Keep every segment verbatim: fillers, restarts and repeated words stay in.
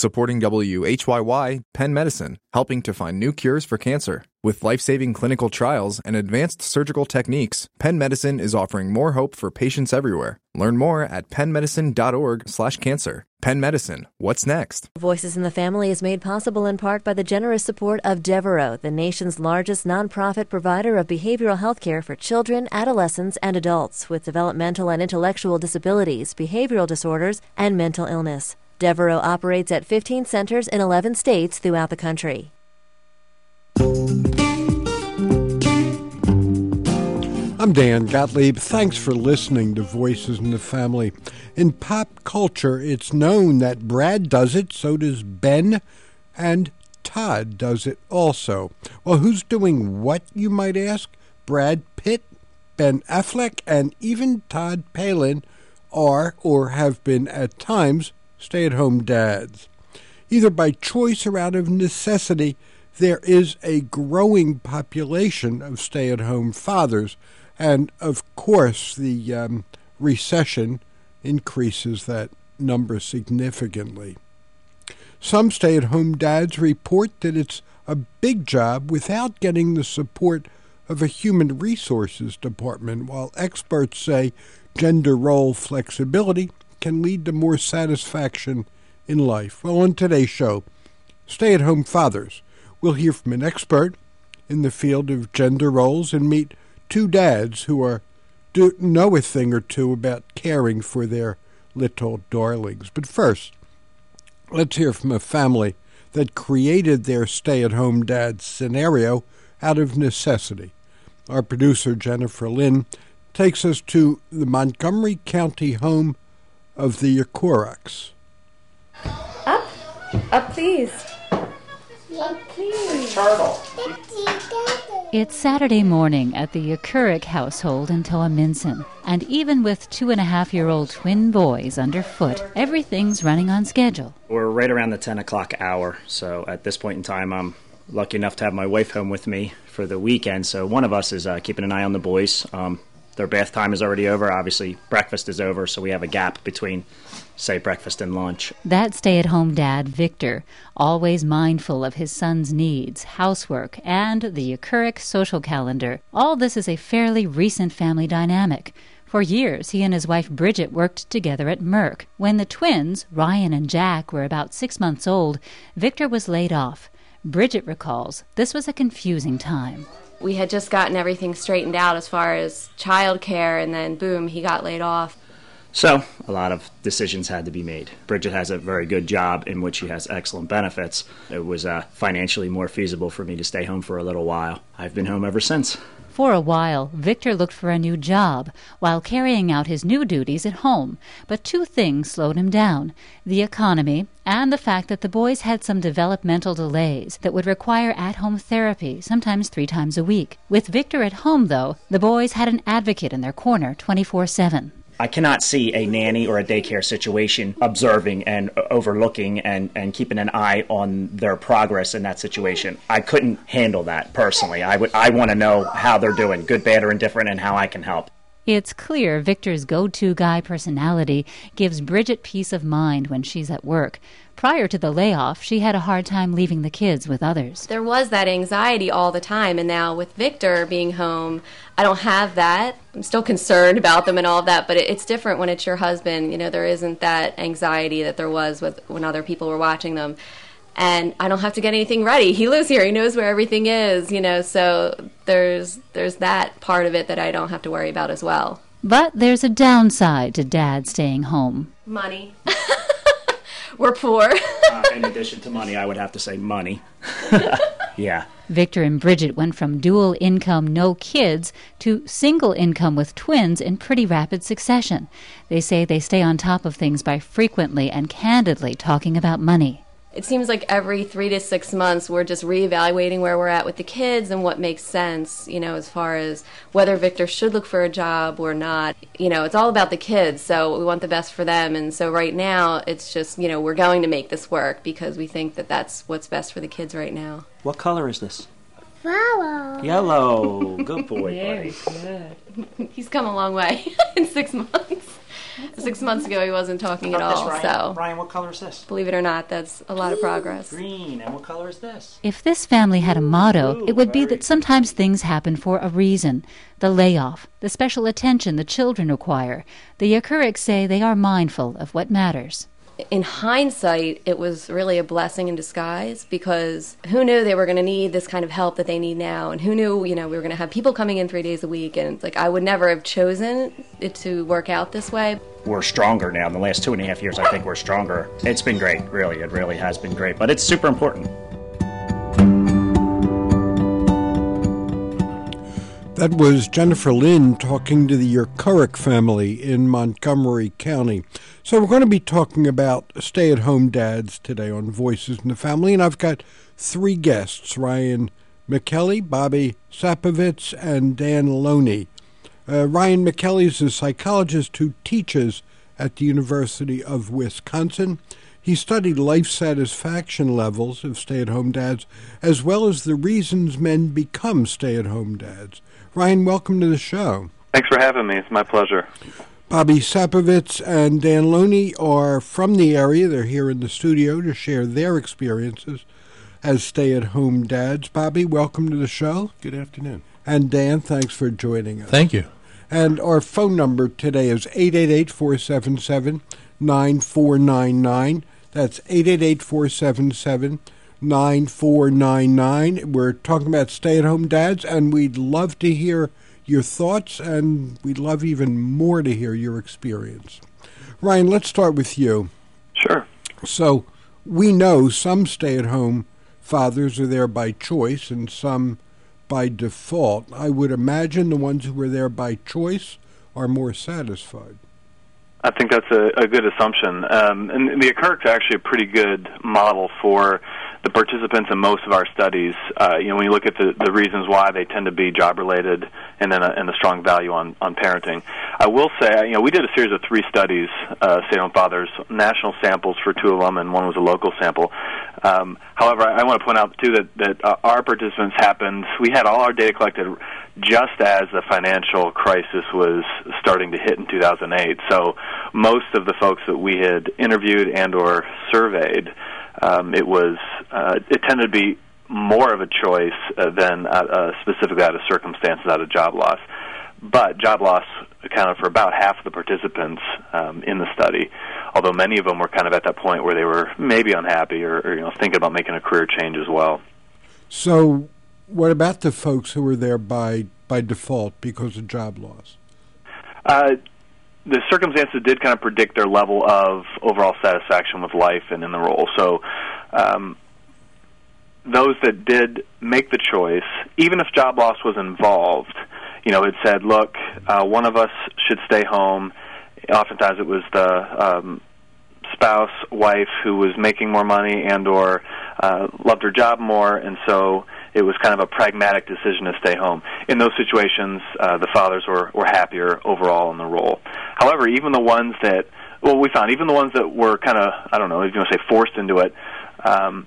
Supporting W H Y Y, Penn Medicine, helping to find new cures for cancer. With life-saving clinical trials and advanced surgical techniques, Penn Medicine is offering more hope for patients everywhere. Learn more at pennmedicine.org slash cancer. Penn Medicine, what's next? Voices in the Family is made possible in part by the generous support of Devereaux, the nation's largest nonprofit provider of behavioral health care for children, adolescents, and adults with developmental and intellectual disabilities, behavioral disorders, and mental illness. Devereaux operates at fifteen centers in eleven states throughout the country. I'm Dan Gottlieb. Thanks for listening to Voices in the Family. In pop culture, it's known that Brad does it, so does Ben, and Todd does it also. Well, who's doing what, you might ask? Brad Pitt, Ben Affleck, and even Todd Palin are, or have been at times, stay-at-home dads. Either by choice or out of necessity, there is a growing population of stay-at-home fathers, and of course the um, recession increases that number significantly. Some stay-at-home dads report that it's a big job without getting the support of a human resources department, while experts say gender role flexibility can lead to more satisfaction in life. Well, on today's show, Stay-at-Home Fathers, we'll hear from an expert in the field of gender roles and meet two dads who are do know a thing or two about caring for their little darlings. But first, let's hear from a family that created their stay-at-home dad scenario out of necessity. Our producer, Jennifer Lynn, takes us to the Montgomery County home of the Yakuraks. Up, up, please. Up, please. Turtle. It's Saturday morning at the Yakurik household in Toa-Minson, and even with two-and-a-half-year-old twin boys underfoot, everything's running on schedule. We're right around the ten o'clock hour, so at this point in time, I'm lucky enough to have my wife home with me for the weekend, so one of us is uh, keeping an eye on the boys. Um, their bath time is already over. Obviously, breakfast is over, so we have a gap between, say, breakfast and lunch. That stay-at-home dad, Victor, always mindful of his son's needs, housework, and the Yakurik social calendar. All this is a fairly recent family dynamic. For years, he and his wife Bridget worked together at Merck. When the twins, Ryan and Jack, were about six months old, Victor was laid off. Bridget recalls this was a confusing time. We had just gotten everything straightened out as far as childcare, and then boom, he got laid off. So, a lot of decisions had to be made. Bridget has a very good job in which she has excellent benefits. It was uh, financially more feasible for me to stay home for a little while. I've been home ever since. For a while, Victor looked for a new job while carrying out his new duties at home. But two things slowed him down: the economy and the fact that the boys had some developmental delays that would require at-home therapy, sometimes three times a week. With Victor at home, though, the boys had an advocate in their corner twenty-four seven. I cannot see a nanny or a daycare situation observing and overlooking and, and keeping an eye on their progress in that situation. I couldn't handle that personally. I would I want to know how they're doing, good, bad, or indifferent, and how I can help. It's clear Victor's go-to guy personality gives Bridget peace of mind when she's at work. Prior to the layoff, she had a hard time leaving the kids with others. There was that anxiety all the time, and now with Victor being home, I don't have that. I'm still concerned about them and all of that, but it's different when it's your husband. You know, there isn't that anxiety that there was with when other people were watching them. And I don't have to get anything ready. He lives here. He knows where everything is, you know, so there's there's that part of it that I don't have to worry about as well. But there's a downside to Dad staying home. Money. We're poor. uh, in addition to money, I would have to say money. Yeah. Victor and Bridget went from dual income, no kids, to single income with twins in pretty rapid succession. They say they stay on top of things by frequently and candidly talking about money. It seems like every three to six months we're just reevaluating where we're at with the kids and what makes sense, you know, as far as whether Victor should look for a job or not. You know, it's all about the kids, so we want the best for them. And so right now it's just, you know, we're going to make this work because we think that that's what's best for the kids right now. What color is this? Yellow. Yellow. Good boy, Very buddy. good. He's come a long way in six months. Six months ago, he wasn't talking at Up this, all. Ryan. So, Ryan, what color is this? believe it or not, that's a lot of progress. Green. And what color is this? If this family had a motto, it would be that sometimes things happen for a reason. The layoff, the special attention the children require. The Yakuriks say they are mindful of what matters. In hindsight, it was really a blessing in disguise, because who knew they were going to need this kind of help that they need now, and who knew, you know, we were going to have people coming in three days a week, and it's like I would never have chosen it to work out this way. We're stronger now. In the last two and a half years, I think we're stronger. It's been great, really. It really has been great, but it's super important. That was Jennifer Lynn talking to the Yakurik family in Montgomery County. So we're going to be talking about stay-at-home dads today on Voices in the Family, and I've got three guests, Ryan McKelly, Bobby Sapovitz, and Dan Loney. Uh, Ryan McKelly is a psychologist who teaches at the University of Wisconsin. He studied life satisfaction levels of stay-at-home dads, as well as the reasons men become stay-at-home dads. Ryan, welcome to the show. Thanks for having me. It's my pleasure. Bobby Sapovitz and Dan Loney are from the area. They're here in the studio to share their experiences as stay-at-home dads. Bobby, welcome to the show. Good afternoon. And Dan, thanks for joining us. Thank you. And our phone number today is eight eight eight, four seven seven, nine four nine nine. That's eight eight eight, four seven seven, nine four nine nine. We're talking about stay-at-home dads, and we'd love to hear your thoughts, and we'd love even more to hear your experience. Ryan, let's start with you. Sure. So we know some stay-at-home fathers are there by choice and some by default. I would imagine the ones who are there by choice are more satisfied. I think that's a, a good assumption. Um, and the Yakuriks are actually a pretty good model for the participants in most of our studies. Uh, you know, when you look at the, the reasons why, they tend to be job-related and then a, and a strong value on, on parenting. I will say, you know, we did a series of three studies, uh, stay-at-home fathers, national samples for two of them, and one was a local sample. Um, however, I, I want to point out, too, that, that uh, our participants happened, we had all our data collected just as the financial crisis was starting to hit in two thousand eight. So most of the folks that we had interviewed and or surveyed, um, it was uh, it tended to be more of a choice uh, than uh, uh, specifically out of circumstances, out of job loss. But job loss accounted for about half of the participants um, in the study, although many of them were kind of at that point where they were maybe unhappy or, or you know thinking about making a career change as well. So what about the folks who were there by by default because of job loss? Uh, the circumstances did kind of predict their level of overall satisfaction with life and in the role. So um, those that did make the choice, even if job loss was involved, you know, it said, look, uh, one of us should stay home. Oftentimes it was the um, spouse, wife who was making more money and or uh, loved her job more, and so it was kind of a pragmatic decision to stay home. In those situations, uh, the fathers were, were happier overall in the role. However, even the ones that, well, we found even the ones that were kind of, I don't know, if you want to say forced into it, um,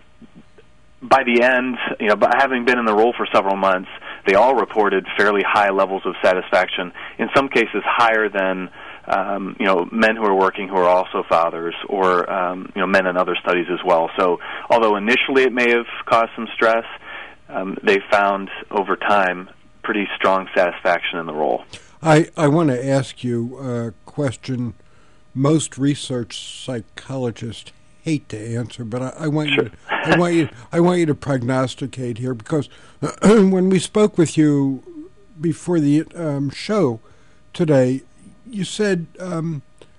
by the end, you know, by having been in the role for several months, they all reported fairly high levels of satisfaction, in some cases higher than Um, you know, men who are working who are also fathers, or um, you know, men in other studies as well. So, although initially it may have caused some stress, um, they found over time pretty strong satisfaction in the role. I, I want to ask you a question most research psychologists hate to answer, but I, I want sure. you to, I want you I want you to prognosticate here, because when we spoke with you before the um, show today, you said um,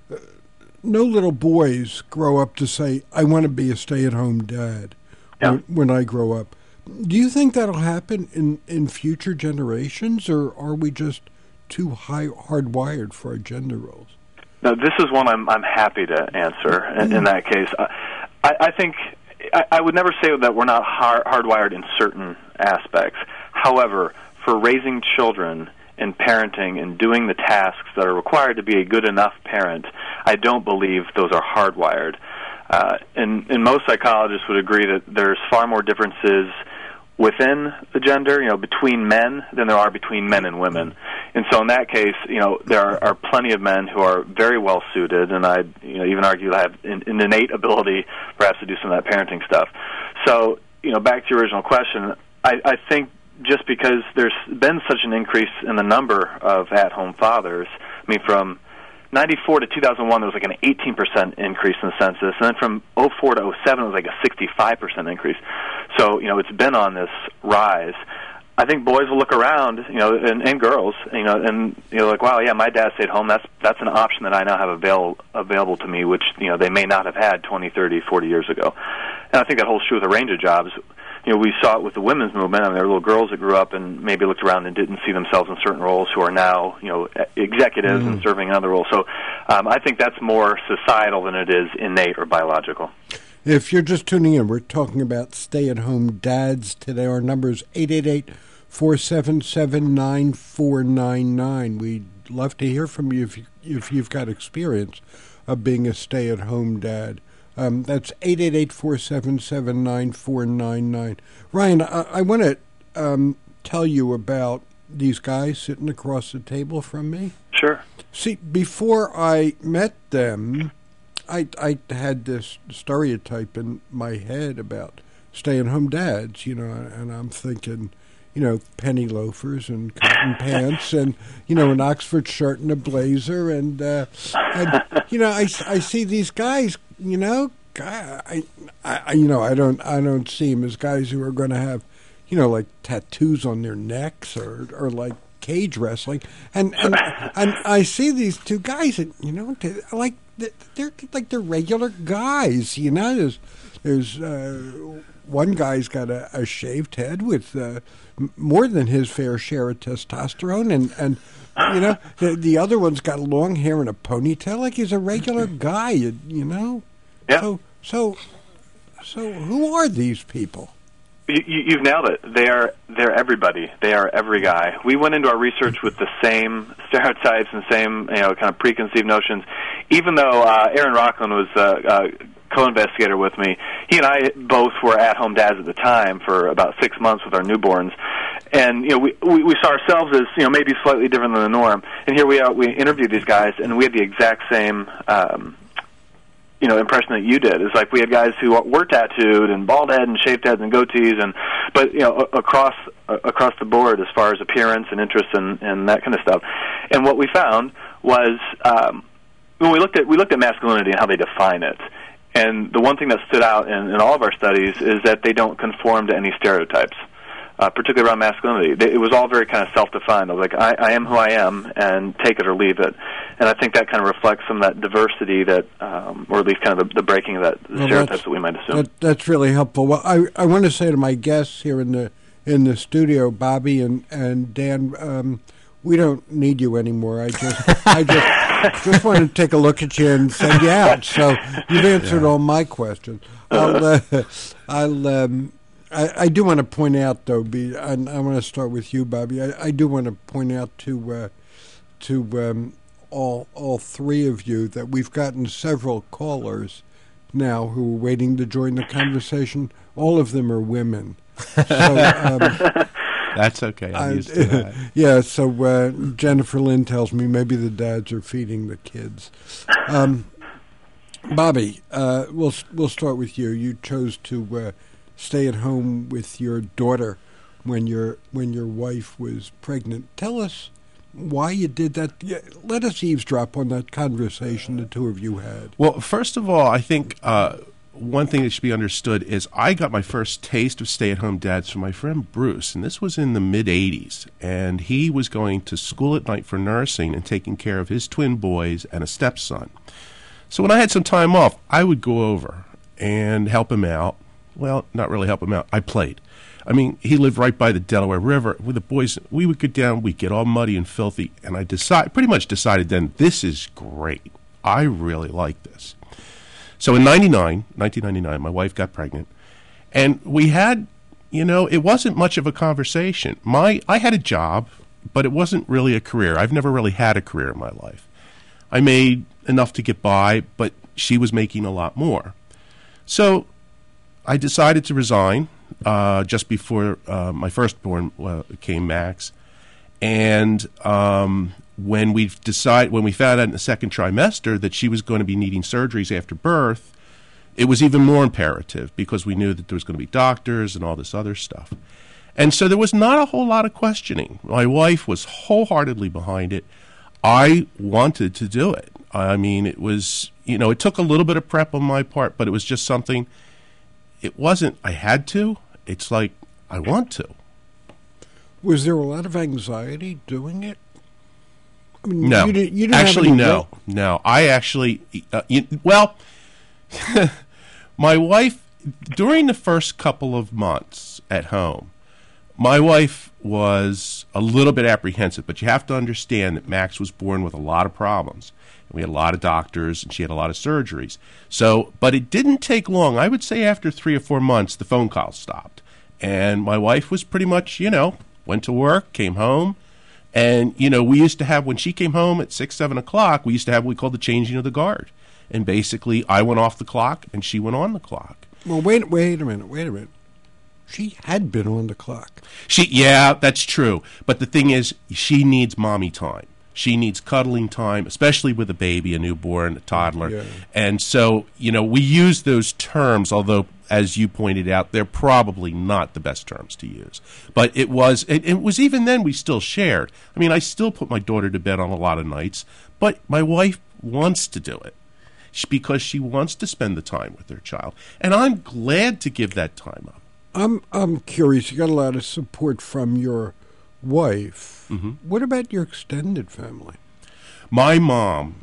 no little boys grow up to say, I want to be a stay-at-home dad yeah. when, when I grow up. Do you think that'll happen in, in future generations, or are we just too high hardwired for our gender roles? No, this is one I'm I'm happy to answer in, in that case. I, I think I, I would never say that we're not hard, hardwired in certain aspects. However, for raising children and parenting and doing the tasks that are required to be a good enough parent, I don't believe those are hardwired. Uh, and, and most psychologists would agree that there's far more differences within the gender, you know, between men than there are between men and women. And so in that case, you know, there are, are plenty of men who are very well suited, and I'd you know, even argue that have an, an innate ability perhaps to do some of that parenting stuff. So, you know, back to your original question, I, I think just because there's been such an increase in the number of at-home fathers, I mean, from ninety-four to two thousand one, there was like an eighteen percent increase in the census, and then from oh four to oh seven, it was like a sixty-five percent increase. So, you know, it's been on this rise. I think boys will look around, you know, and, and girls, you know, and you know, like, wow, yeah, my dad stayed home. That's that's an option that I now have avail, available to me, which you know they may not have had twenty, thirty, forty years ago. And I think that holds true with a range of jobs. You know, we saw it with the women's movement. I mean, there were little girls that grew up and maybe looked around and didn't see themselves in certain roles who are now, you know, executives mm. and serving in other roles. So um, I think that's more societal than it is innate or biological. If you're just tuning in, we're talking about stay-at-home dads today. Our number is eight eight eight, four seven seven, nine four nine nine. We'd love to hear from you if, you if you've got experience of being a stay-at-home dad. Um, that's eight eight eight, four seven seven, nine four nine nine. Ryan, I, I want to um, tell you about these guys sitting across the table from me. Sure. See, before I met them, I, I had this stereotype in my head about stay-at-home dads, you know, and I'm thinking, you know, penny loafers and cotton pants and, you know, an Oxford shirt and a blazer. And, uh, and you know, I, I see these guys, you know, I, I, you know, I don't, I don't see them as guys who are going to have, you know, like tattoos on their necks or, or like cage wrestling. And, and, and I see these two guys and, you know, like, they're like they're regular guys, you know, there's, there's, uh, one guy's got a, a shaved head with uh, more than his fair share of testosterone, and, and you know, the, the other one's got long hair and a ponytail, like he's a regular guy, you, you know? Yeah. So, so, so who are these people? You, you've nailed it. They are they're everybody. They are every guy. We went into our research with the same stereotypes and same you know kind of preconceived notions. Even though uh, Aaron Rockland was uh, uh, co-investigator with me, he and I both were at-home dads at the time for about six months with our newborns, and you know we, we we saw ourselves as you know maybe slightly different than the norm. And here we are. We interviewed these guys, and we had the exact same. Um, you know, impression that you did. It's like we had guys who were tattooed and bald head and shaved heads and goatees, and but you know, across uh, across the board as far as appearance and interest and, and that kind of stuff. And what we found was um, when we looked at we looked at masculinity and how they define it. And the one thing that stood out in, in all of our studies is that they don't conform to any stereotypes. Uh, particularly around masculinity. It was all very kind of self-defined. I was like, I, I am who I am, and take it or leave it. And I think that kind of reflects some of that diversity that, um, or at least kind of the, the breaking of that the well, stereotypes that we might assume. That, that's really helpful. Well, I, I want to say to my guests here in the in the studio, Bobby and, and Dan, um, we don't need you anymore. I just I just just wanted to take a look at you and send you out. So you've answered yeah. all my questions. I'll, uh, I'll um, I, I do want to point out, though, be, and I want to start with you, Bobby. I, I do want to point out to uh, to um, all all three of you that we've gotten several callers now who are waiting to join the conversation. All of them are women. So, um, That's okay. I'm I, used to that. Yeah. So uh, Jennifer Lynn tells me maybe the dads are feeding the kids. Um, Bobby, uh, we'll we'll start with you. You chose to. Uh, stay at home with your daughter when your when your wife was pregnant. Tell us why you did that. Let us eavesdrop on that conversation the two of you had. Well, first of all, I think uh, one thing that should be understood is I got my first taste of stay-at-home dads from my friend Bruce, and this was in the mid-eighties, and he was going to school at night for nursing and taking care of his twin boys and a stepson. So when I had some time off, I would go over and help him out. Well, not really help him out. I played. I mean, he lived right by the Delaware River. With the boys, we would get down, we'd get all muddy and filthy, and I decide, pretty much decided then, this is great. I really like this. So in ninety-nine, nineteen ninety-nine, my wife got pregnant, and we had, you know, it wasn't much of a conversation. My, I had a job, but it wasn't really a career. I've never really had a career in my life. I made enough to get by, but she was making a lot more. So I decided to resign uh, just before uh, my firstborn uh, came, Max, And um, when we decide, when we found out in the second trimester that she was going to be needing surgeries after birth, it was even more imperative because we knew that there was going to be doctors and all this other stuff. And so there was not a whole lot of questioning. My wife was wholeheartedly behind it. I wanted to do it. I mean, it was, you know, it took a little bit of prep on my part, but it was just something, it wasn't, I had to. It's like, I want to. Was there a lot of anxiety doing it? I mean, no. You didn't, you didn't actually, have any no. No. I actually, uh, you, well, my wife, during the first couple of months at home, my wife was a little bit apprehensive, but you have to understand that Max was born with a lot of problems. We had a lot of doctors, and she had a lot of surgeries. So, but it didn't take long. I would say after three or four months, the phone calls stopped. And my wife was pretty much, you know, went to work, came home. And, you know, we used to have, when she came home at six, seven o'clock, we used to have what we called the changing of the guard. And basically, I went off the clock, and she went on the clock. Well, wait, wait a minute, wait a minute. She had been on the clock. She, yeah, that's true. But the thing is, she needs mommy time. She needs cuddling time, especially with a baby, a newborn, a toddler. Yeah. And so, you know, we use those terms, although, as you pointed out, they're probably not the best terms to use. But it was, it, it was even then we still shared. I mean, I still put my daughter to bed on a lot of nights, but my wife wants to do it because she wants to spend the time with her child. And I'm glad to give that time up. I'm I'm curious. You got a lot of support from your wife. Mm-hmm. What about your extended family? My mom,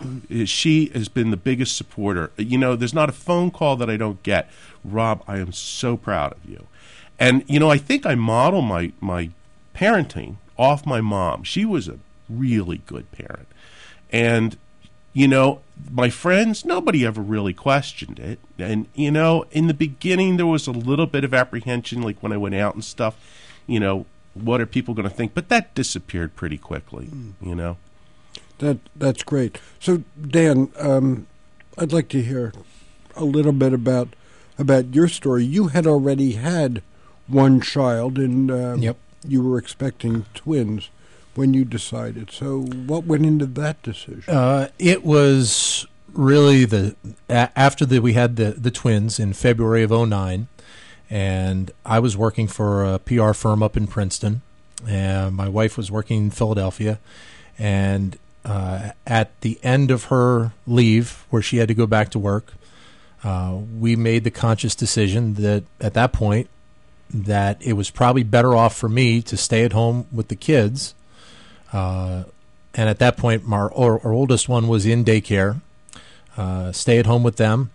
she has been the biggest supporter. You know, there's not a phone call that I don't get. Rob, I am so proud of you. And, you know, I think I model my, my parenting off my mom. She was a really good parent. And, you know, my friends, nobody ever really questioned it. And, you know, in the beginning, there was a little bit of apprehension, like when I went out and stuff, you know, what are people going to think? But that disappeared pretty quickly, mm. you know. That That's great. So, Dan, um, I'd like to hear a little bit about about your story. You had already had one child, and um, yep. you were expecting twins when you decided. So what went into that decision? Uh, it was really the a- after the, we had the, the twins in February of oh nine, and I was working for a P R firm up in Princeton, and my wife was working in Philadelphia, and uh, at the end of her leave, where she had to go back to work, uh, we made the conscious decision that at that point that it was probably better off for me to stay at home with the kids. Uh, and at that point, our, our, our oldest one was in daycare, uh, stay at home with them,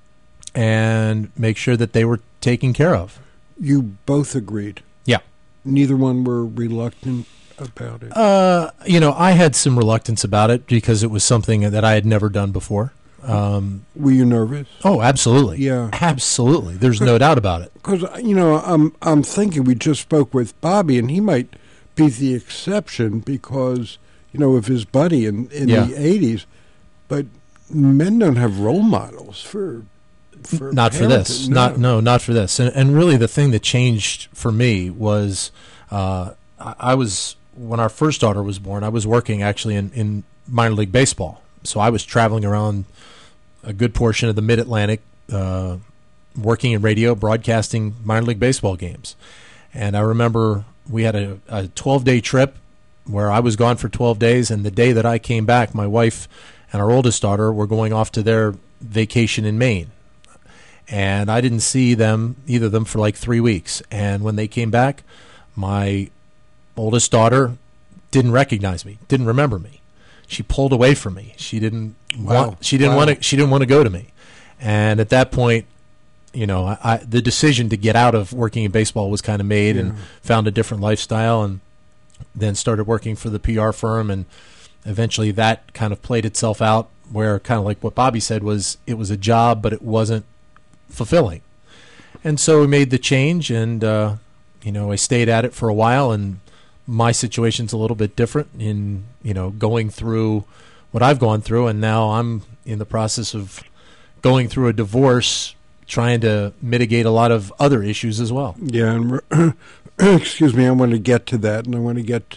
and make sure that they were taken care of. You both agreed? Yeah. Neither one were reluctant about it? Uh, you know, I had some reluctance about it because it was something that I had never done before. Um, were you nervous? Oh, absolutely. Yeah. Absolutely. There's no doubt about it. Because, you know, I'm, I'm thinking we just spoke with Bobby, and he might be the exception because, you know, of his buddy in, in yeah. the eighties. But men don't have role models for for Not parenting. for this. No. Not No, not for this. And, and really the thing that changed for me was uh, I, I was, when our first daughter was born, I was working actually in, in minor league baseball. So I was traveling around a good portion of the Mid-Atlantic, uh, working in radio, broadcasting minor league baseball games. And I remember we had a, a twelve-day trip where I was gone for twelve days, and the day that I came back, my wife and our oldest daughter were going off to their vacation in Maine. And I didn't see them, either of them, for like three weeks. And when they came back, my oldest daughter didn't recognize me, didn't remember me. She pulled away from me. She didn't wow. want. She didn't wow. want to. She didn't want to go to me. And at that point, you know, I, I, the decision to get out of working in baseball was kind of made, yeah. and found a different lifestyle, and then started working for the P R firm, and eventually that kind of played itself out where, kind of like what Bobby said, was it was a job, but it wasn't fulfilling. And so we made the change, and uh, you know, I stayed at it for a while, and my situation's a little bit different in, you know, going through what I've gone through, and now I'm in the process of going through a divorce, trying to mitigate a lot of other issues as well. Yeah, and excuse me, I want to get to that, and I want to get to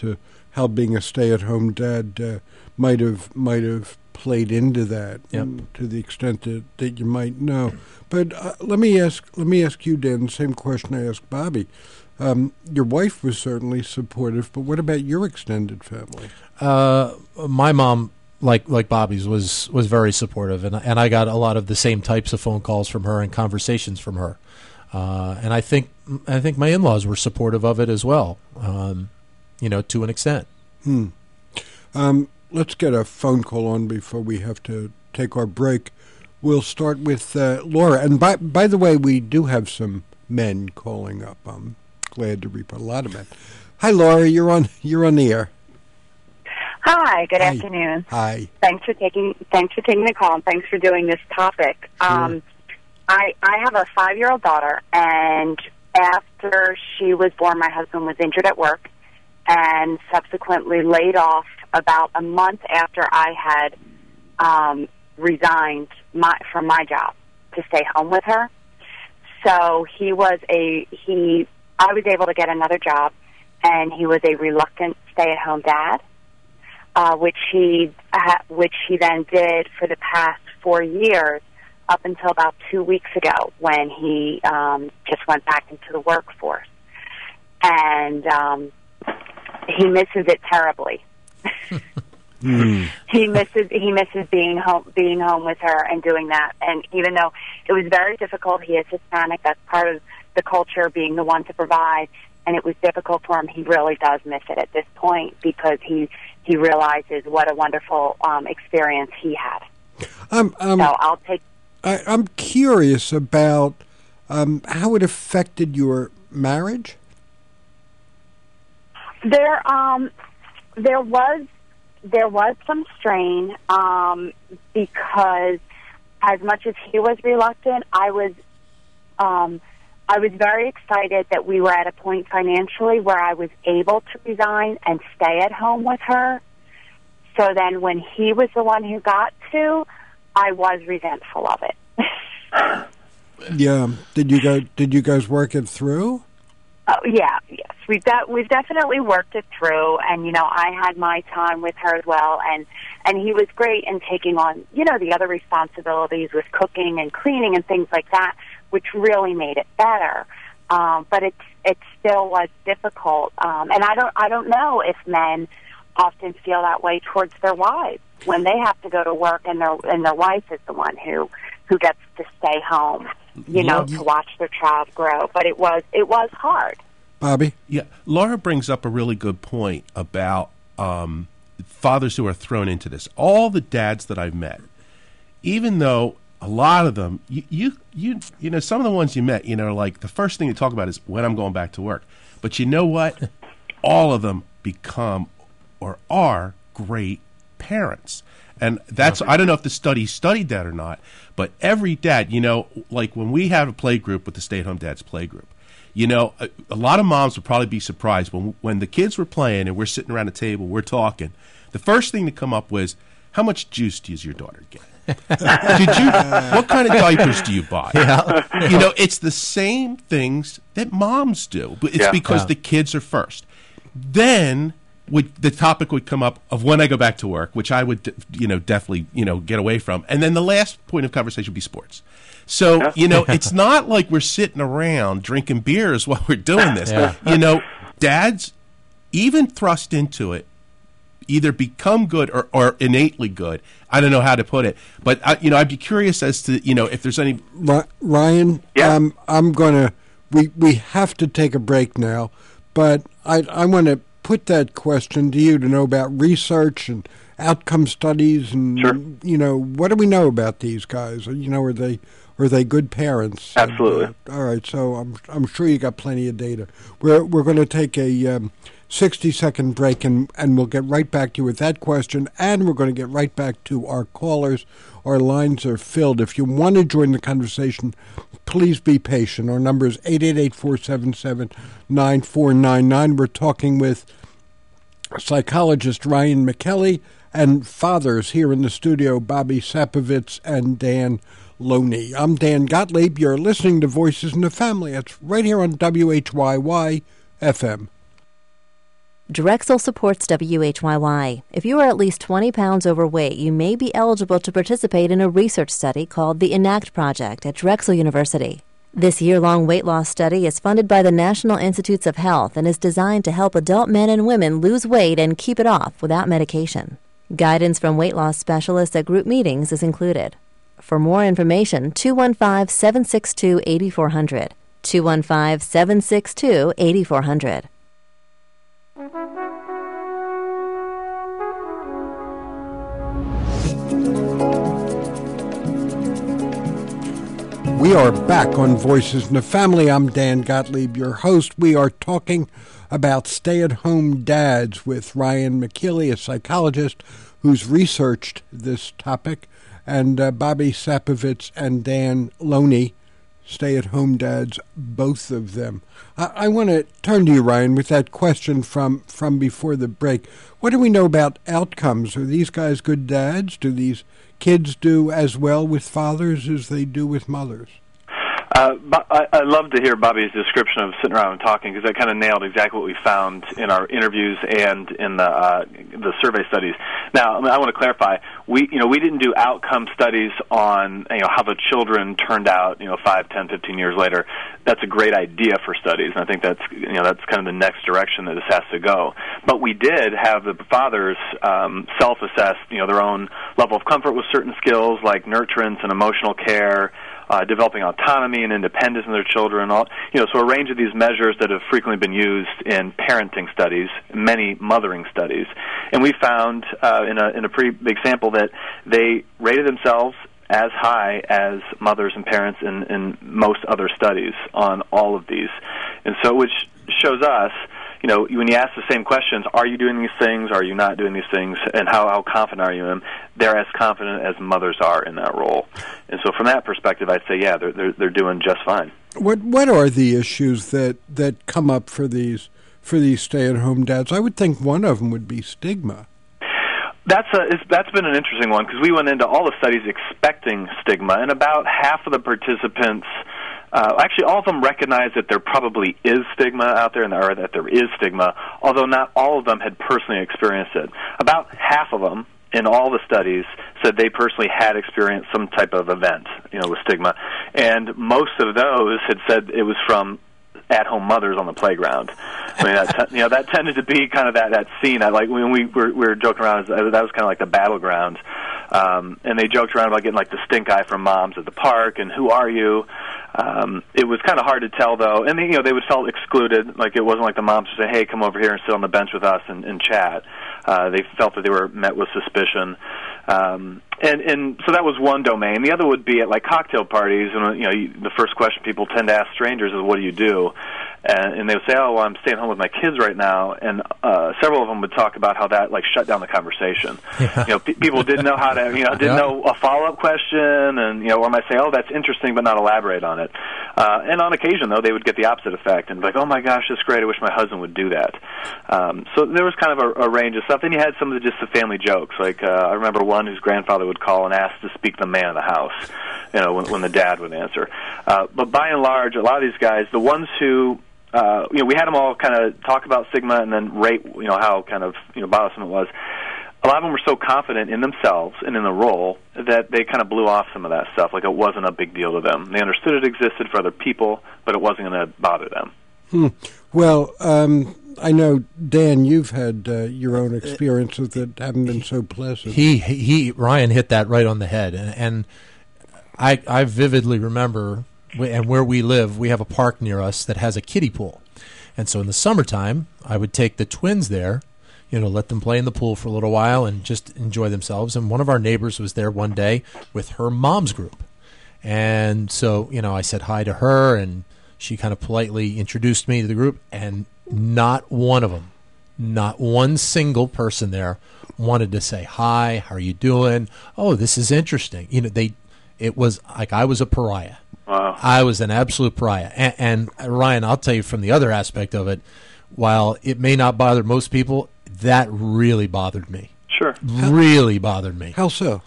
how being a stay-at-home dad uh, might have might have played into that, Yep. to the extent that, that you might know. But uh, let me ask let me ask you, Dan, the same question I asked Bobby. Um, your wife was certainly supportive, but what about your extended family? Uh, my mom, like like Bobby's, was was very supportive, and and I got a lot of the same types of phone calls from her and conversations from her, uh, and I think I think my in-laws were supportive of it as well, um, you know, to an extent. Hmm. Um, let's get a phone call on before we have to take our break. We'll start with uh, Laura, and by by the way, we do have some men calling up. I'm glad to report a lot of men. Hi, Laura. You're on. You're on the air. Hi, good Hi. afternoon. Hi. Thanks for taking thanks for taking the call, and thanks for doing this topic. Sure. Um, I I have a five year old daughter, and after she was born, my husband was injured at work, and subsequently laid off about a month after I had um, resigned my from my job to stay home with her. So he was a he. I was able to get another job, and he was a reluctant stay at home dad. Uh, which he uh, which he then did for the past four years, up until about two weeks ago, when he um, just went back into the workforce, and um, he misses it terribly. mm. He misses he misses being home being home with her and doing that. And even though it was very difficult, he is Hispanic. That's part of the culture, being the one to provide. And it was difficult for him. He really does miss it at this point, because he he realizes what a wonderful um, experience he had. Um, um, so I'll take. I, I'm curious about um, how it affected your marriage. There, um, there was there was some strain um, because as much as he was reluctant, I was. Um, I was very excited that we were at a point financially where I was able to resign and stay at home with her. So then when he was the one who got to, I was resentful of it. Yeah. Did you guys, did you guys work it through? Oh, yeah, yes. We've, de- we've definitely worked it through. And, you know, I had my time with her as well. And, and he was great in taking on, you know, the other responsibilities with cooking and cleaning and things like that, which really made it better. Um, but it it still was difficult, um, and I don't I don't know if men often feel that way towards their wives when they have to go to work and their and their wife is the one who who gets to stay home, you know, to watch their child grow. But it was it was hard. Bobby? Yeah, Laura brings up a really good point about um, fathers who are thrown into this. All the dads that I've met, even though a lot of them, you, you, you, you know, some of the ones you met, you know, like the first thing you talk about is when I'm going back to work. But you know what? All of them become or are great parents. And that's, I don't know if the study studied that or not, but every dad, you know, like when we have a play group with the stay-at-home dads play group, you know, a, a lot of moms would probably be surprised when when the kids were playing and we're sitting around the table, we're talking. The first thing to come up was, how much juice does your daughter get? Did you? What kind of diapers do you buy? Yeah. You know, it's the same things that moms do, but it's Yeah. because Yeah. the kids are first. Then would the topic would come up of when I go back to work, which I would, you know, definitely, you know, get away from. And then the last point of conversation would be sports. So, Yeah. you know, it's not like we're sitting around drinking beers while we're doing this. Yeah. You know, dads, even thrust into it, either become good or, or innately good. I don't know how to put it, but I, you know, I'd be curious as to, you know, if there's any. Ri- Ryan, Yeah. um, I'm going to, we, we have to take a break now, but I, I want to put that question to you to know about research and outcome studies and, Sure. you know, what do we know about these guys? You know, are they, are they good parents? Absolutely. And, uh, all right, so I'm, I'm sure you got plenty of data. We're, we're going to take a, um, sixty second break, and, and we'll get right back to you with that question, and we're going to get right back to our callers. Our lines are filled. If you want to join the conversation, please be patient. Our number is eight eight eight, four seven seven, nine four nine nine. We're talking with psychologist Ryan McKelly and fathers here in the studio, Bobby Sapovitz and Dan Loney. I'm Dan Gottlieb. You're listening to Voices in the Family. It's right here on W H Y Y F M. Drexel supports W H Y Y. If you are at least twenty pounds overweight, you may be eligible to participate in a research study called the ENACT Project at Drexel University. This year-long weight loss study is funded by the National Institutes of Health and is designed to help adult men and women lose weight and keep it off without medication. Guidance from weight loss specialists at group meetings is included. For more information, two one five, seven six two, eight four zero zero, two one five, seven six two, eight four zero zero. We are back on Voices in the Family. I'm Dan Gottlieb, your host. We are talking about stay-at-home dads with Ryan McKeely, a psychologist who's researched this topic, and uh, Bobby Sapovitz and Dan Loney, stay-at-home dads, both of them. I, I want to turn to you, Ryan, with that question from, from before the break. What do we know about outcomes? Are these guys good dads? Do these kids do as well with fathers as they do with mothers? Uh, I, I love to hear Bobby's description of sitting around and talking, because that kind of nailed exactly what we found in our interviews and in the uh, the survey studies. Now, I, mean, I want to clarify: we you know we didn't do outcome studies on you know how the children turned out you know five, ten, fifteen years later. That's a great idea for studies, and I think that's you know that's kind of the next direction that this has to go. But we did have the fathers um, self-assess you know their own level of comfort with certain skills like nurturance and emotional care. Uh, developing autonomy and independence in their children, all, you know, so a range of these measures that have frequently been used in parenting studies, many mothering studies, and we found uh, in a in a pretty big sample that they rated themselves as high as mothers and parents in, in most other studies on all of these, and so which shows us. You know, when you ask the same questions, are you doing these things, are you not doing these things, and how, how confident are you in them, they're as confident as mothers are in that role. And so from that perspective, I'd say, yeah, they're they're, they're doing just fine. What what are the issues that, that come up for these for these stay-at-home dads? I would think one of them would be stigma. That's a, it's, that's been an interesting one, because we went into all the studies expecting stigma, and about half of the participants Uh, actually, all of them recognize that there probably is stigma out there, and or that there is stigma, although not all of them had personally experienced it. About half of them in all the studies said they personally had experienced some type of event, you know, with stigma, and most of those had said it was from at-home mothers on the playground. I mean, that, you know, that tended to be kind of that, that scene. I, like when we were, we were joking around, that was kind of like the battleground. Um, and they joked around about getting like the stink eye from moms at the park, and who are you? Um, it was kind of hard to tell, though. And they, you know, they would felt excluded. Like it wasn't like the moms would say, "Hey, come over here and sit on the bench with us and, and chat." Uh, they felt that they were met with suspicion. Um, and, and so that was one domain. The other would be at like cocktail parties, and you know, you, the first question people tend to ask strangers is, "What do you do?" And, and they would say, "Oh, well, I'm staying home with my kids right now." And uh, several of them would talk about how that like shut down the conversation. Yeah. You know, pe- people didn't know how to, you know, didn't yeah. know a follow-up question, and you know, or might say, "Oh, that's interesting," but not elaborate on it. Uh, and on occasion, though, they would get the opposite effect and be like, "Oh my gosh, that's great! I wish my husband would do that." Um, so there was kind of a, a range of stuff. Then you had some of the, just the family jokes. Like uh, I remember one whose grandfather would call and ask to speak to the man of the house. You know, when, when the dad would answer. Uh, but by and large, a lot of these guys, the ones who Uh, you know, we had them all kind of talk about stigma and then rate, you know, how kind of, you know, bothersome it was. A lot of them were so confident in themselves and in the role that they kind of blew off some of that stuff, like it wasn't a big deal to them. They understood it existed for other people, but it wasn't going to bother them. Hmm. Well, um, I know, Dan, you've had uh, your own experiences that haven't been so pleasant. He, he, Ryan hit that right on the head, and, and I, I vividly remember. And where we live, we have a park near us that has a kiddie pool. And so in the summertime, I would take the twins there, you know, let them play in the pool for a little while and just enjoy themselves. And one of our neighbors was there one day with her mom's group. And so, you know, I said hi to her, and she kind of politely introduced me to the group. And not one of them, not one single person there wanted to say, "Hi, how are you doing? Oh, this is interesting." You know, they, it was like I was a pariah. Wow. I was an absolute pariah. And, and Ryan, I'll tell you from the other aspect of it, while it may not bother most people, that really bothered me. Sure. Really bothered me. How so?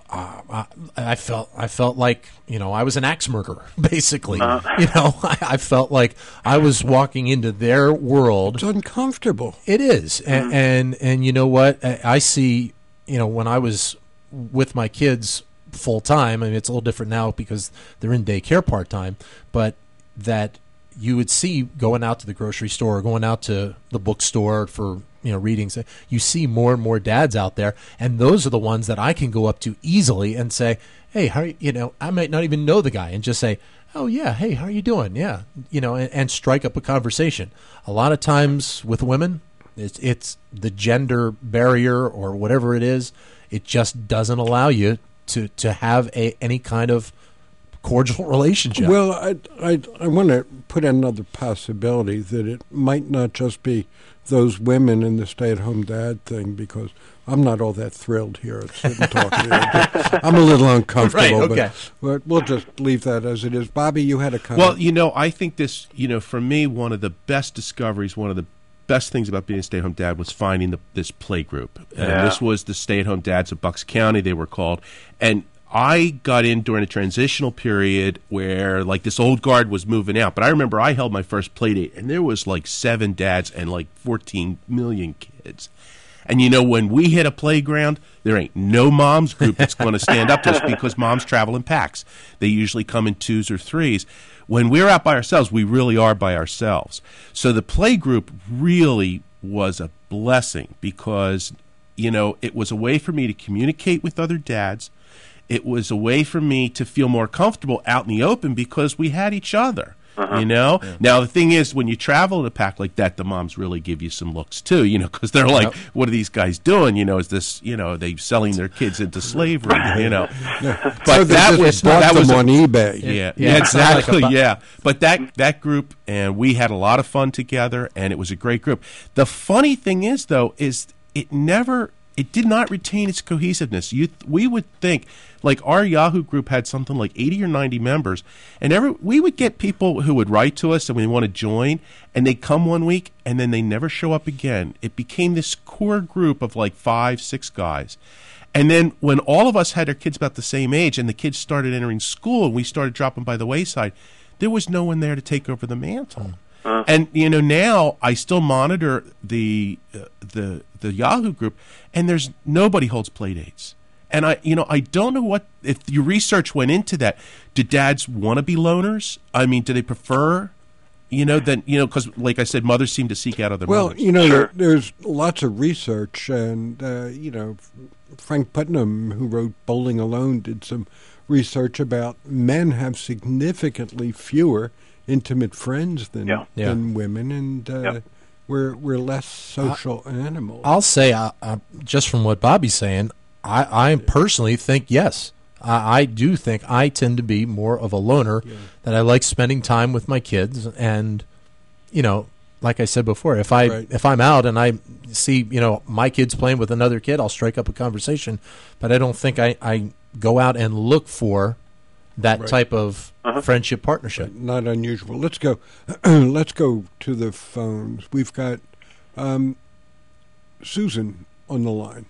uh, I, I felt I felt like, you know, I was an axe murderer, basically. Uh-huh. You know, I, I felt like I was walking into their world. It's uncomfortable. It is, Mm-hmm. and, and and you know what? I, I see. You know, when I was with my kids full time, I mean, it's a little different now because they're in daycare part time, but that you would see going out to the grocery store, or going out to the bookstore for, you know, readings, you see more and more dads out there, and those are the ones that I can go up to easily and say, hey, how are you, you know, I might not even know the guy, and just say, oh yeah, hey, how are you doing? Yeah, you know, and, and strike up a conversation. A lot of times with women, it's, it's the gender barrier or whatever it is, it just doesn't allow you to, to have a, any kind of cordial relationship. Well, I, I, I want to put another possibility that it might not just be those women in the stay-at-home dad thing, because I'm not all that thrilled here at sitting talking to you. I'm a little uncomfortable, right, okay. but, but we'll just leave that as it is. Bobby, you had a comment. Well, you know, I think this, you know, for me, one of the best discoveries, one of the best things about being a stay-at-home dad was finding the, this play group. And yeah. this was the Stay-at-Home Dads of Bucks County, they were called. And I got in during a transitional period where, like, this old guard was moving out. But I remember I held my first play date, and there was, like, seven dads and, like, fourteen million kids. And, you know, when we hit a playground, there ain't no mom's group that's going to stand up to us because moms travel in packs. They usually come in twos or threes. When we're out by ourselves, we really are by ourselves. So the play group really was a blessing because, you know, it was a way for me to communicate with other dads. It was a way for me to feel more comfortable out in the open because we had each other, uh-huh. you know? Yeah. Now, the thing is, when you travel in a pack like that, the moms really give you some looks, too, you know, because they're like, yep. what are these guys doing? You know, is this, you know, are they selling their kids into slavery, you know? Yeah. But so that was, that was them a, on eBay. Yeah, yeah, yeah exactly, like bu- yeah. But that, that group, and we had a lot of fun together, and it was a great group. The funny thing is, though, is it never... It did not retain its cohesiveness. You, th- we would think, like our Yahoo group had something like eighty or ninety members, and every, we would get people who would write to us and we want to join, and they'd come one week and then they never show up again. It became this core group of like five, six guys. And then when all of us had our kids about the same age and the kids started entering school and we started dropping by the wayside, there was no one there to take over the mantle. Uh, and you know, now I still monitor the uh, the the Yahoo group, and there's nobody holds play dates. And I, you know, I don't know what if your research went into that. Do dads want to be loners? I mean, do they prefer, you know, then you know, because like I said, mothers seem to seek out other well, mothers. you know, Sure. there, there's lots of research, and uh, you know, Frank Putnam, who wrote Bowling Alone, did some research about men have significantly fewer intimate friends than yeah. than Yeah. women, and uh, Yep. we're we're less social animals. I'll say, uh, uh, just from what Bobby's saying, I, I personally think yes. I, I do think I tend to be more of a loner, Yeah. that I like spending time with my kids. And, you know, like I said before, if, I, Right. if I'm out and I see, you know, my kids playing with another kid, I'll strike up a conversation. But I don't think I, I go out and look for that Right. type of Uh-huh. friendship partnership. Not unusual. Let's go. Let's go to the phones. We've got um, Susan on the line.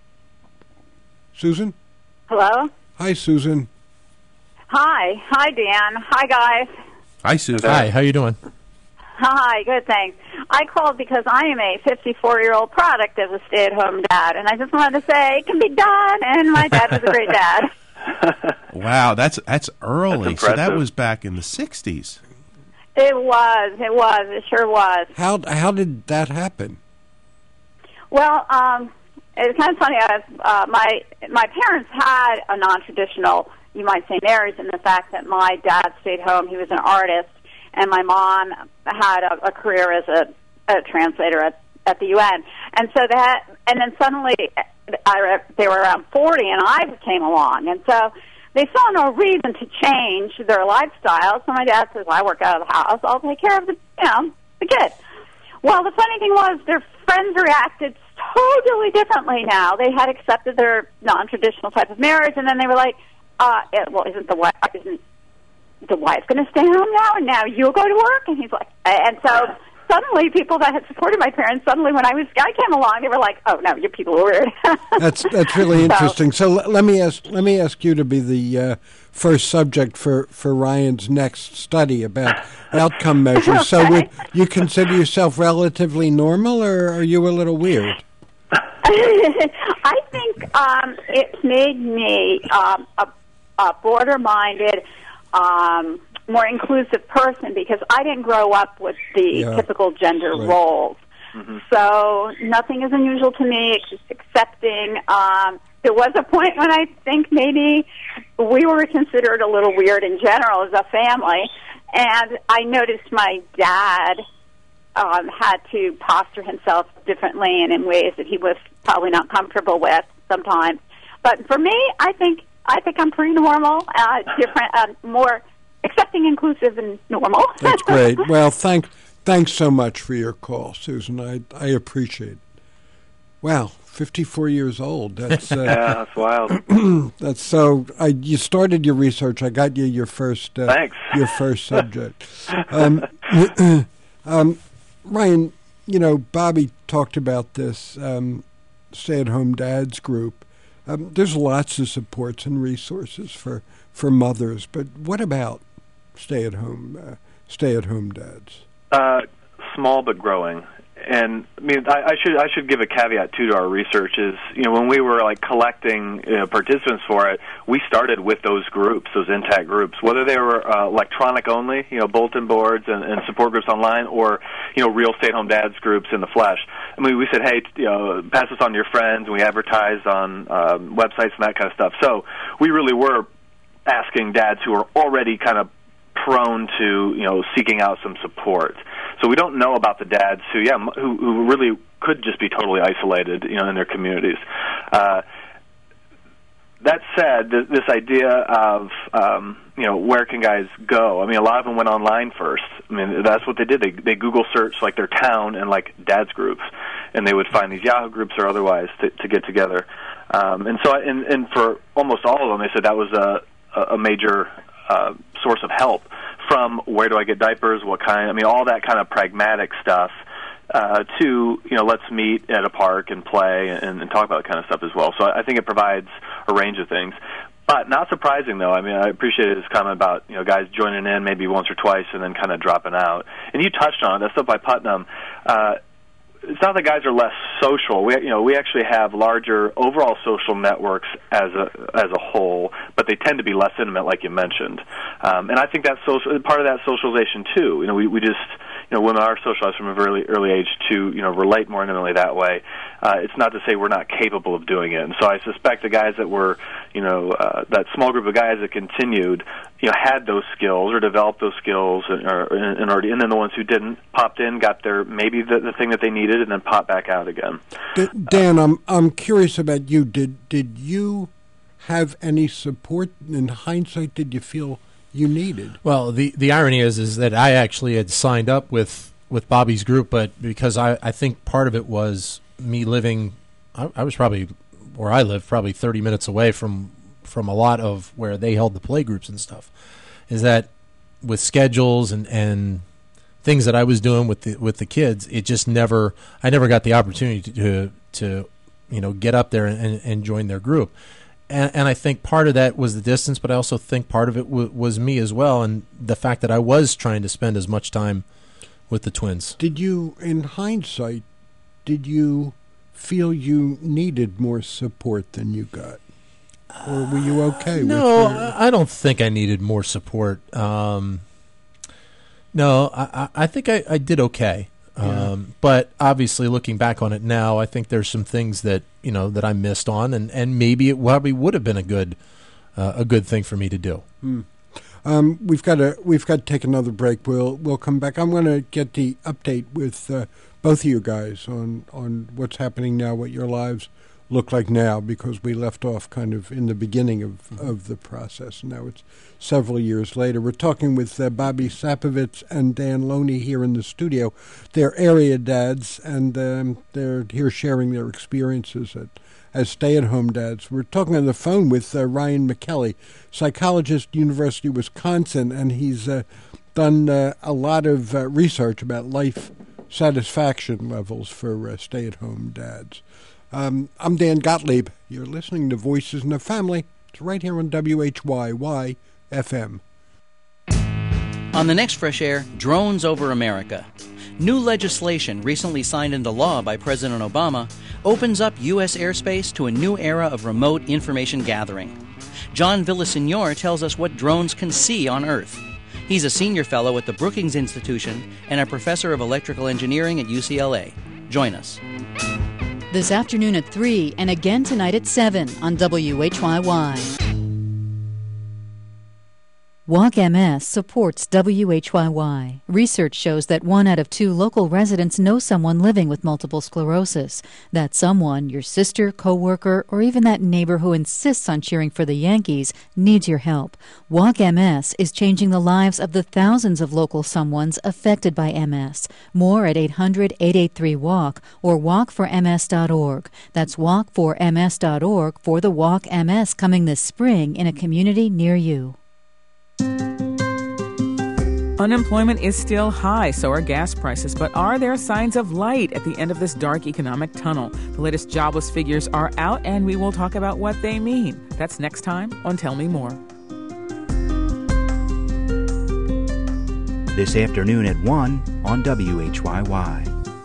Susan? Hello? Hi, Susan. Hi. Hi, Dan. Hi, guys. Hi, Susan. Hi, how you doing? Hi, good, thanks. I called because I am a fifty-four-year-old product of a stay-at-home dad, and I just wanted to say it can be done, and my dad was a great dad. Wow, that's that's early. That's so that impressive. was back in the sixties. It was. It was. It sure was. How how did that happen? Well, um, it's kind of funny. I was, uh, my my parents had a non-traditional, you might say, marriage in the fact that my dad stayed home. He was an artist, and my mom had a, a career as a, a translator at, at the U N. And so that, and then suddenly I, they were around forty, and I came along, and so they saw no reason to change their lifestyle. So my dad says, well, I work out of the house. I'll take care of the, you know, the kid. Well, the funny thing was their friends reacted totally differently now. They had accepted their non-traditional type of marriage, and then they were like, uh, it, well, isn't the wife, isn't the wife going to stay home now, and now you'll go to work? And he's like, and so suddenly people that had supported my parents, suddenly when I was I came along, they were like, "Oh no, you people are weird." that's that's really interesting. So, so l- let me ask let me ask you to be the uh, first subject for, for Ryan's next study about outcome measures. So, Okay. would you consider yourself relatively normal, or are you a little weird? I think um, it made me um, a, a border-minded, um, more inclusive person because I didn't grow up with the Yeah. typical gender Right. roles. Mm-hmm. So nothing is unusual to me. It's just accepting. Um, there was a point when I think maybe we were considered a little weird in general as a family, and I noticed my dad um, had to posture himself differently and in ways that he was probably not comfortable with sometimes. But for me, I think I think I'm pretty normal, uh, different, uh, more accepting, inclusive, and normal. That's great. Well, thank thanks so much for your call, Susan. I I appreciate it. Wow, fifty-four years old. That's uh, Yeah, that's wild. that's so. I you started your research. I got you your first. Uh, Thanks. Your first subject. Um, um, Ryan, you know, Bobby talked about this um, stay-at-home dads group. Um, there's lots of supports and resources for, for mothers, but what about stay-at-home uh, stay-at-home dads? Uh, small but growing. And I mean, I, I should I should give a caveat too to our research. Is you know when we were like collecting you know, participants for it, we started with those groups, those intact groups, whether they were uh, electronic only, you know, bulletin boards and, and support groups online, or you know, real stay-at-home dads groups in the flesh. I mean, we said, hey, you know, pass this on to your friends, and we advertised on um, websites and that kind of stuff. So we really were asking dads who are already kind of prone to you know seeking out some support. So we don't know about the dads who, yeah, who, who really could just be totally isolated, you know, in their communities. Uh, that said, th- this idea of, um, you know, where can guys go? I mean, a lot of them went online first. I mean, that's what they did. They they Google searched like their town and like dads groups, and they would find these Yahoo groups or otherwise to, to get together. Um, and so, and, and for almost all of them, they said that was a a major uh, source of help. From where do I get diapers, what kind, I mean, all that kind of pragmatic stuff, uh, to, you know, let's meet at a park and play and, and talk about that kind of stuff as well. So I think it provides a range of things. But not surprising, though. I mean, I appreciated his comment about, you know, guys joining in maybe once or twice and then kind of dropping out. And you touched on it, that stuff by Putnam. Uh, it's not that guys are less social. We, you know, we actually have larger overall social networks as a as a whole, but they tend to be less intimate, like you mentioned. Um, and I think that's social, part of that socialization too. You know, we, we just, you know, women are socialized from a very early age to, you know, relate more intimately that way. Uh, it's not to say we're not capable of doing it. And so I suspect the guys that were, you know, uh, that small group of guys that continued, you know, had those skills or developed those skills, and, or, and already, and then the ones who didn't popped in, got their maybe the, the thing that they needed, and then popped back out again. D- Dan, I'm I'm curious about you. Did did you have any support in hindsight? Did you feel you needed? Well, the, the irony is is that I actually had signed up with, with Bobby's group, but because I, I think part of it was me living, I, I was probably, where I live, probably thirty minutes away from, from a lot of where they held the play groups and stuff, is that with schedules and, and things that I was doing with the with the kids, it just never, I never got the opportunity to, to, to you know, get up there and, and join their group. And, and I think part of that was the distance, but I also think part of it w- was me as well, and the fact that I was trying to spend as much time with the twins. Did you, in hindsight, did you feel you needed more support than you got? Or were you okay No, with your... I don't think I needed more support. Um, no, I, I think I, I did okay. Yeah. Um, but obviously, looking back on it now, I think there's some things that you know that I missed on, and, and maybe it probably would have been a good uh, a good thing for me to do. Hmm. Um, we've got to we've got to take another break. We'll we'll come back. I'm going to get the update with uh, both of you guys on on what's happening now, what your lives look like now, because we left off kind of in the beginning of, mm-hmm. of the process. Now it's several years later. We're talking with uh, Bobby Sapovitz and Dan Loney here in the studio. They're area dads, and um, they're here sharing their experiences at, as stay-at-home dads. We're talking on the phone with uh, Ryan McKelly, psychologist, University of Wisconsin, and he's uh, done uh, a lot of uh, research about life satisfaction levels for uh, stay-at-home dads. Um, I'm Dan Gottlieb. You're listening to Voices in the Family. It's right here on W H Y Y F M. On the next Fresh Air, drones over America. New legislation recently signed into law by President Obama opens up U S airspace to a new era of remote information gathering. John Villaseñor tells us what drones can see on Earth. He's a senior fellow at the Brookings Institution and a professor of electrical engineering at U C L A. Join us. This afternoon at three and again tonight at seven on W H Y Y. Walk M S supports W H Y Y. Research shows that one out of two local residents know someone living with multiple sclerosis. That someone, your sister, coworker, or even that neighbor who insists on cheering for the Yankees, needs your help. Walk M S is changing the lives of the thousands of local someones affected by M S. More at eight hundred, eight eight three, WALK or walk for m s dot org. That's walk for m s dot org for the Walk M S coming this spring in a community near you. Unemployment is still high, so are gas prices. But are there signs of light at the end of this dark economic tunnel? The latest jobless figures are out, and we will talk about what they mean. That's next time on Tell Me More. This afternoon at one on W H Y Y.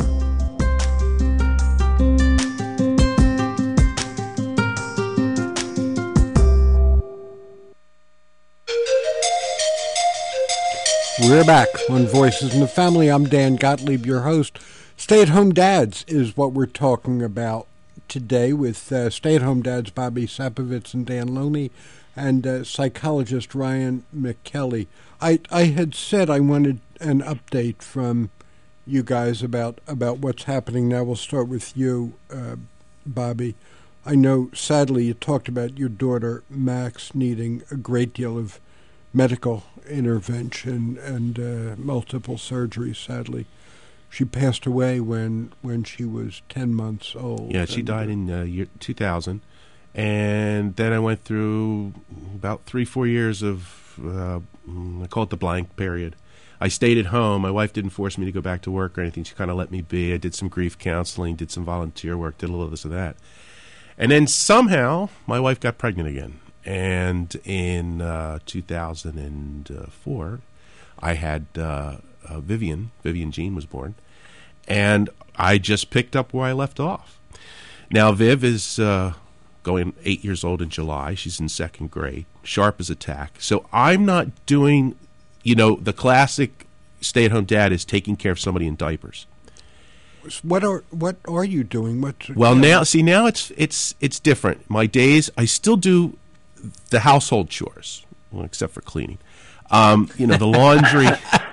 We're back on Voices in the Family. I'm Dan Gottlieb, your host. Stay-at-home dads is what we're talking about today with uh, stay-at-home dads Bobby Sapovitz and Dan Loney and uh, psychologist Ryan McKelly. I, I had said I wanted an update from you guys about, about what's happening now. We'll start with you, uh, Bobby. I know, sadly, you talked about your daughter, Max, needing a great deal of medical intervention and uh, multiple surgeries, sadly. She passed away when when she was ten months old. Yeah, she died in uh, year two thousand. And then I went through about three, four years of, uh, I call it the blank period. I stayed at home. My wife didn't force me to go back to work or anything. She kind of let me be. I did some grief counseling, did some volunteer work, did a little of this and that. And then somehow my wife got pregnant again. And in uh, two thousand four, I had uh, uh, Vivian. Vivian Jean was born. And I just picked up where I left off. Now, Viv is uh, going eight years old in July. She's in second grade. Sharp as a tack. So I'm not doing, you know, the classic stay-at-home dad is taking care of somebody in diapers. What are what are you doing? What? Well, now see now it's it's it's different. My days, I still do the household chores, well, except for cleaning. Um, you know, the laundry.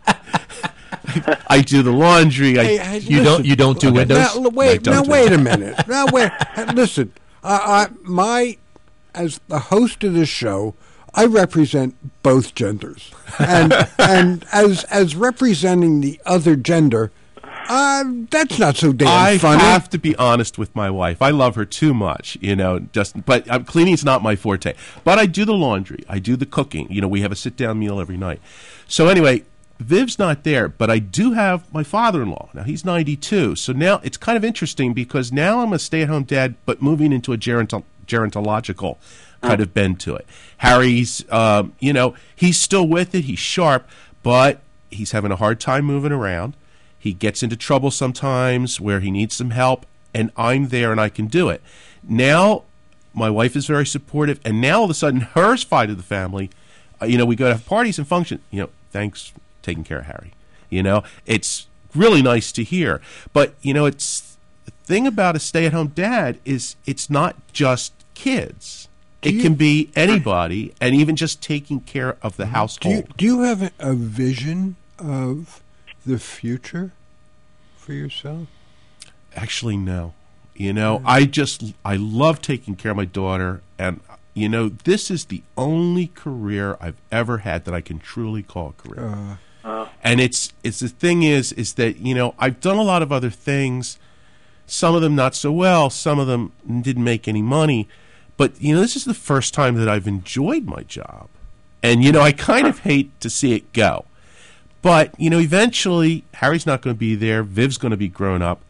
I do the laundry. I, hey, hey, you listen, don't. You don't do okay, windows. Now, wait. No, now do wait it. a minute. Now wait. Listen. I, I, my as the host of this show, I represent both genders, and and as as representing the other gender. Uh, that's not so damn I funny. I have to be honest with my wife. I love her too much, you know. Just, but um, cleaning's not my forte. But I do the laundry. I do the cooking. You know, we have a sit-down meal every night. So anyway, Viv's not there, but I do have my father-in-law. Now he's ninety-two. So now it's kind of interesting because now I'm a stay-at-home dad, but moving into a geronto- gerontological kind of bend to it. Harry's, um, you know, he's still with it. He's sharp, but he's having a hard time moving around. He gets into trouble sometimes where he needs some help, and I'm there and I can do it. Now, my wife is very supportive, and now all of a sudden, her side of the family, uh, you know, we go to have parties and functions. You know, thanks for taking care of Harry. You know, it's really nice to hear. But, you know, it's the thing about a stay-at-home dad is it's not just kids. Do it you, can be anybody, and even just taking care of the household. Do you, do you have a, a vision of the future for yourself? Actually, no. You know, I just, I love taking care of my daughter, and, you know, this is the only career I've ever had that I can truly call a career. Uh, uh. And it's, it's the thing is, is that, you know, I've done a lot of other things, some of them not so well, some of them didn't make any money, but, you know, this is the first time that I've enjoyed my job. And, you know, I kind of hate to see it go. But, you know, eventually, Harry's not going to be there. Viv's going to be grown up.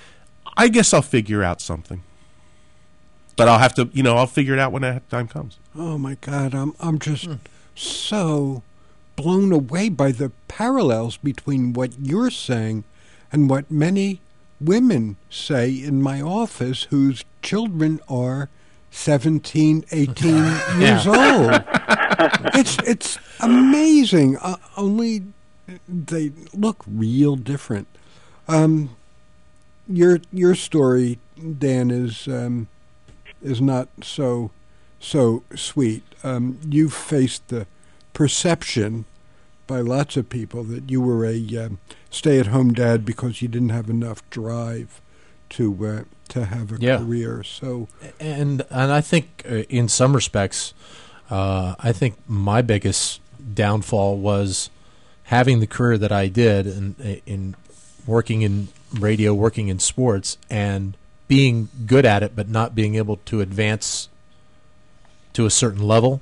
I guess I'll figure out something. But I'll have to, you know, I'll figure it out when that time comes. Oh, my God. I'm, I'm just mm. so blown away by the parallels between what you're saying and what many women say in my office whose children are seventeen, eighteen years old. It's it's amazing. Uh, only they look real different. Um, your your story, Dan, is um, is not so so sweet. Um, you faced the perception by lots of people that you were a um, stay-at-home dad because you didn't have enough drive to uh, to have a yeah. career. So, and and I think uh, in some respects, uh, I think my biggest downfall was having the career that I did in, in working in radio, working in sports, and being good at it, but not being able to advance to a certain level.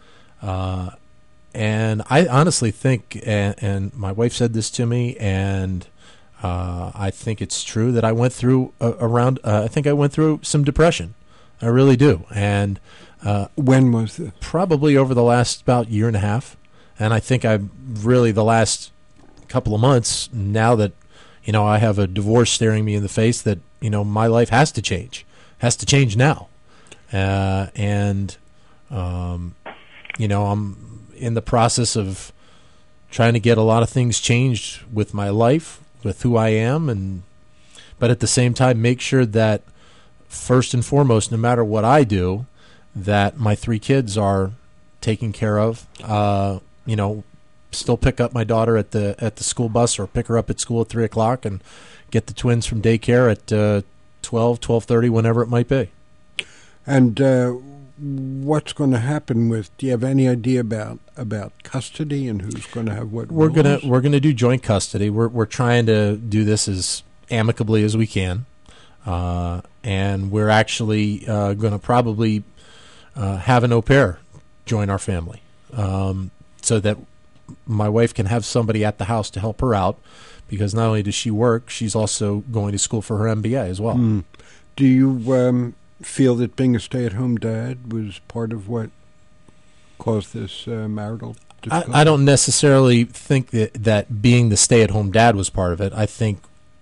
Uh, and I honestly think, and, and my wife said this to me, and uh, I think it's true that I went through uh, around. Uh, I think I went through some depression. I really do. And uh, when was it? Probably over the last about year and a half. And I think I really the last couple of months, now that you know I have a divorce staring me in the face, that you know my life has to change, has to change now, uh, and um, you know I'm in the process of trying to get a lot of things changed with my life, with who I am, and but at the same time make sure that first and foremost, no matter what I do, that my three kids are taken care of. Uh, you know, still pick up my daughter at the at the school bus or pick her up at school at three o'clock and get the twins from daycare at uh, twelve, twelve thirty, whenever it might be. And uh, what's going to happen with? Do you have any idea about about custody and who's going to have what? We're roles? gonna we're gonna do joint custody. We're we're trying to do this as amicably as we can, uh, and we're actually uh, going to probably uh, have an au pair join our family. Um, so that my wife can have somebody at the house to help her out, because not only does she work, she's also going to school for her M B A as well. Mm. Do you um, feel that being a stay-at-home dad was part of what caused this uh, marital difficulty? I, I don't necessarily think that, that being the stay-at-home dad was part of it. I think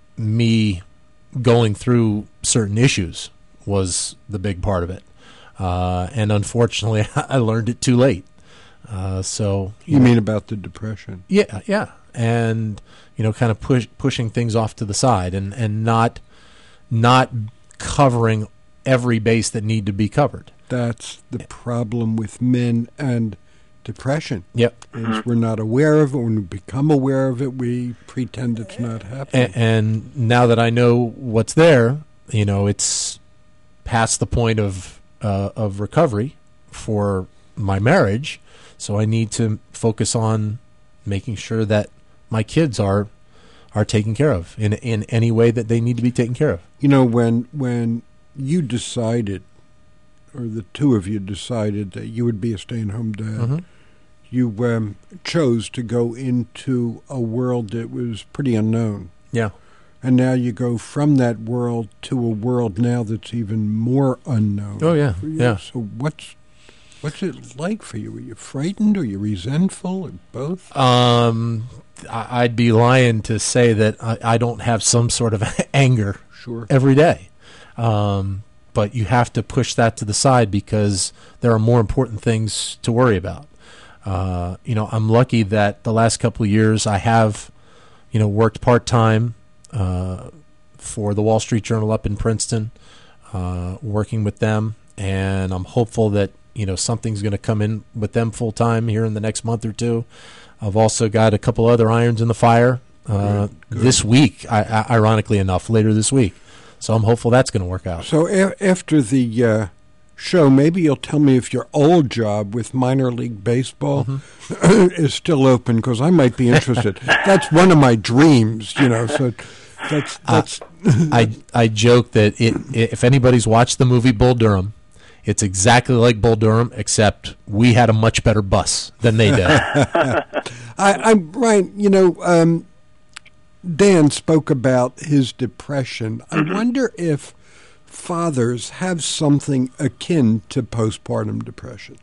me going through certain issues was the big part of it. Uh, and unfortunately, I learned it too late. Uh, so you, you know, mean about the depression? Yeah, yeah, and you know, kind of push pushing things off to the side, and, and not not covering every base that need to be covered. That's the problem with men and depression. Yep, is we're not aware of it. When we become aware of it, we pretend it's not happening. And, and now that I know what's there, you know, it's past the point of uh, of recovery for my marriage. So I need to focus on making sure that my kids are are taken care of in in any way that they need to be taken care of. You know, when when you decided, or the two of you decided that you would be a stay-at-home dad, mm-hmm. you um, chose to go into a world that was pretty unknown. Yeah. And now you go from that world to a world now that's even more unknown. Oh, yeah, yeah. So what's What's it like for you? Are you frightened? Are you resentful? Or both? Um, I'd be lying to say that I, I don't have some sort of anger sure. every day. Um, but you have to push that to the side because there are more important things to worry about. Uh, you know, I'm lucky that the last couple of years I have, you know, worked part-time uh, for the Wall Street Journal up in Princeton, uh, working with them, and I'm hopeful that you know, something's going to come in with them full time here in the next month or two. I've also got a couple other irons in the fire uh, this week, I, I, ironically enough, later this week. So I'm hopeful that's going to work out. So a- after the uh, show, maybe you'll tell me if your old job with minor league baseball mm-hmm. is still open, because I might be interested. That's one of my dreams, you know. So that's that's. Uh, I I joke that it, it if anybody's watched the movie Bull Durham, It's exactly like Bull Durham, except we had a much better bus than they did. I, I'm right. You know, um, Dan spoke about his depression. I wonder if fathers have something akin to postpartum depression.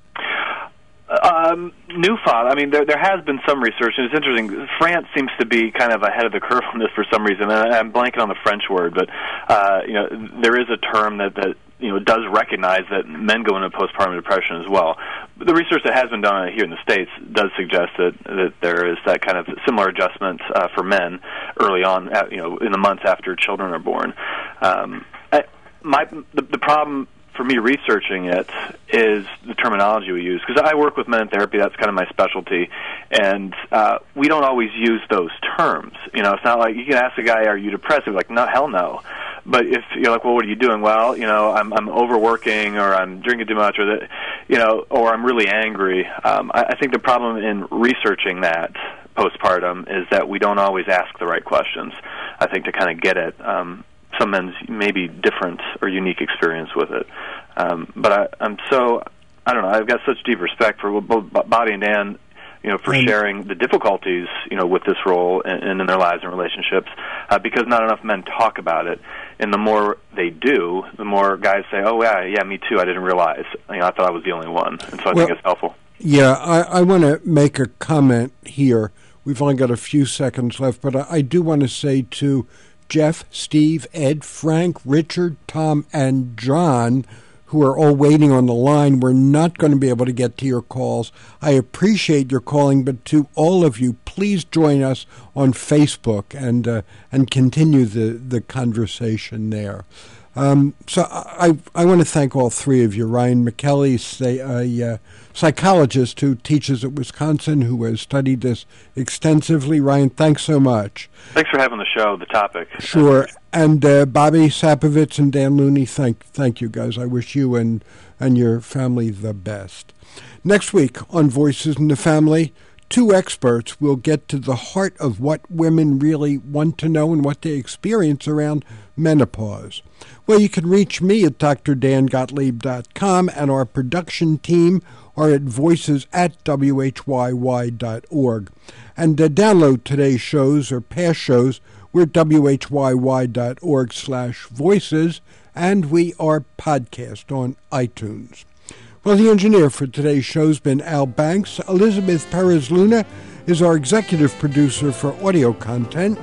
Um, new father. I mean, there there has been some research, and it's interesting. France seems to be kind of ahead of the curve on this for some reason. And I'm blanking on the French word, but uh, you know, there is a term that that you know does recognize that men go into postpartum depression as well. But the research that has been done here in the States does suggest that that there is that kind of similar adjustment uh, for men early on, at, you know, in the months after children are born. Um, I, my the, the problem for me researching it is the terminology we use, because I work with men in therapy. That's kind of my specialty, and uh, we don't always use those terms. You know, it's not like you can ask a guy, "Are you depressed?" They're like, "No, hell no." But if you're like, "Well, what are you doing?" Well, you know, I'm I'm overworking, or I'm drinking too much, or that, you know, or I'm really angry. Um, I, I think the problem in researching that postpartum is that we don't always ask the right questions. I think to kind of get it. Um, some men's maybe different or unique experience with it. Um, but I, I'm so, I don't know, I've got such deep respect for both Bobby and Dan, you know, for sharing the difficulties, you know, with this role and, and in their lives and relationships, uh, because not enough men talk about it. And the more they do, the more guys say, oh, yeah, yeah, me too, I didn't realize. You know, I thought I was the only one. And so I well, think it's helpful. Yeah, I, I want to make a comment here. We've only got a few seconds left, but I, I do want to say to Jeff, Steve, Ed, Frank, Richard, Tom, and John, who are all waiting on the line, we're not going to be able to get to your calls. I appreciate your calling, but to all of you, please join us on Facebook and uh, and continue the, the conversation there. Um, so I I want to thank all three of you. Ryan McKelly, a uh, psychologist who teaches at Wisconsin, who has studied this extensively. Ryan, thanks so much. Thanks for having the show, the topic. Sure. And uh, Bobby Sapovitz and Dan Looney, thank thank you guys. I wish you and, and your family the best. Next week on Voices in the Family, two experts will get to the heart of what women really want to know and what they experience around menopause. Well, you can reach me at d r dan gottlieb dot com, and our production team are at voices at w h y y dot org. And uh, download today's shows or past shows. We're at w h y y dot org slash voices, and we are podcast on iTunes. Well, the engineer for today's show's been Al Banks. Elizabeth Perez-Luna is our executive producer for audio content.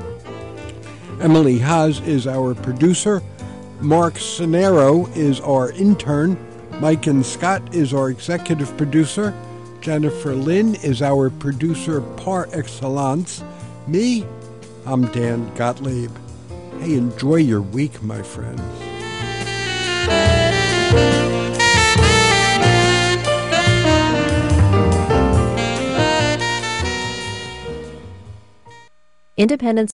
Emily Haas is our producer. Mark Sonero is our intern. Mike and Scott is our executive producer. Jennifer Lynn is our producer par excellence. Me, I'm Dan Gottlieb. Hey, enjoy your week, my friends. Independence